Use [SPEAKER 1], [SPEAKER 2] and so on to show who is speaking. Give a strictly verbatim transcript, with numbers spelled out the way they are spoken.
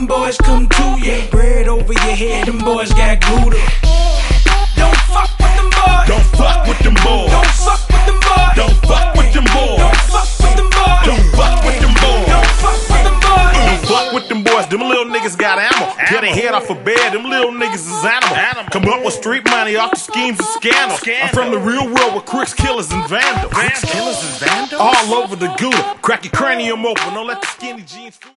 [SPEAKER 1] them boys come to you. Bread over your head, them boys got Gouda. Don't fuck with them boys.
[SPEAKER 2] Don't fuck with them boys.
[SPEAKER 1] Don't fuck with them boys.
[SPEAKER 2] Don't fuck with them boys.
[SPEAKER 1] Don't fuck with them boys.
[SPEAKER 2] Don't fuck with them boys.
[SPEAKER 1] Don't fuck with them boys.
[SPEAKER 2] Don't fuck with them boys. Them little niggas got ammo. Get their head off a bed. Them little niggas is animal. animal. Come up with street money off the schemes and scandals. I'm from the real world with crooks, killers, and vandals.
[SPEAKER 3] Crooks, killers, and vandals?
[SPEAKER 2] All over the Gouda. Crack your cranium open. Don't let the skinny jeans fool